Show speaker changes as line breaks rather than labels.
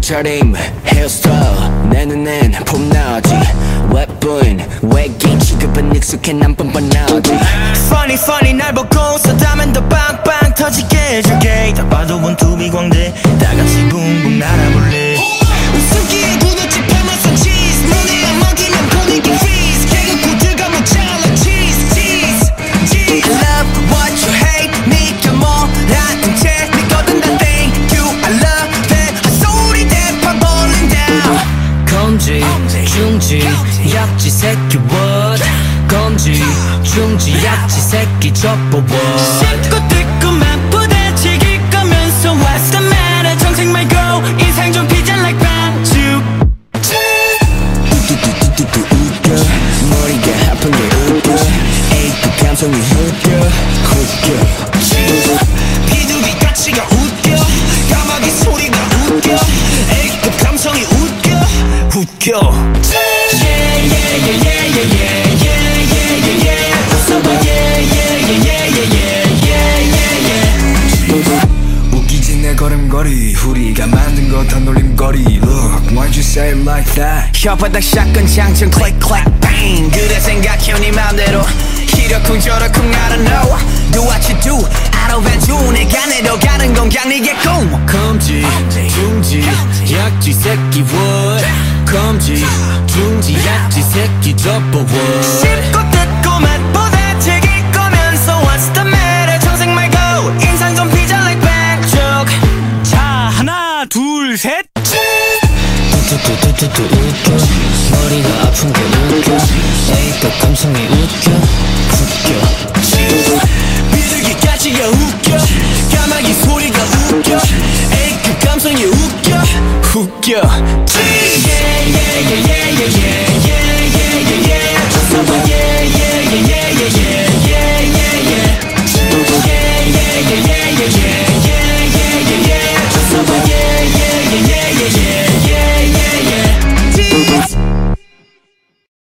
옷차림 헤어스타일 내 눈엔 폼나지 웹분 외계인 취급은 익숙해 난 뻔뻔하지
Funny funny 날 보고 웃어다면 더 빵빵 터지게 해줄게 딱 봐도 원투비 광대 다같이 붕붕 날아볼래 웃음기에 구두집 파마산 치즈 눈에 안 먹이면 분위기 freeze 개그구들과 못 잘라 cheese cheese cheese I love what you hate 니가 뭐라든 채 믿거든 다 thank you I love that 헛소리 대판 rolling down
검지 중지 약지 새끼 what 검지 중지 약지 새끼 접어 what
씹고 뜯고 맛보다치기 거면서 what's the matter 정색 말고 인상 좀 피자 like 반죽
뚜뚜뚜뚜뚜 웃겨 머리가 아픈 게 웃겨 A급 감성이 웃겨
비둘기 가치가 웃겨 까마귀 소리가 웃겨 A급 감성이 웃겨 Yeah yeah yeah yeah yeah yeah yeah yeah yeah 웃어봐 yeah yeah yeah yeah yeah yeah yeah yeah
웃기지 내 걸음걸이 우리가 만든 거 다 놀림거리 Look, why'd you say it like that
혓바닥 샷건 장전 click clack bang 그래 생각해 네 맘대로 이러쿵 저러쿵 I don't know Do what you do 알아봐줘 내가 내려가는 건 그냥 네게 꿈
검지 중지 약지 새끼 what 검지 중지 약지 새끼 접어 what
씹고 뜯고 맛보다 즐길 거면서 What's the matter 정색 말고 인상 좀 피자 like 반죽 자 하나 둘 셋
뚜뚜뚜뚜뚜 웃겨 머리가 아픈 게 웃겨 A급 감성이 웃겨
비둘기 가치가 웃겨 까마귀 소리가 웃겨 A급 감성이 웃겨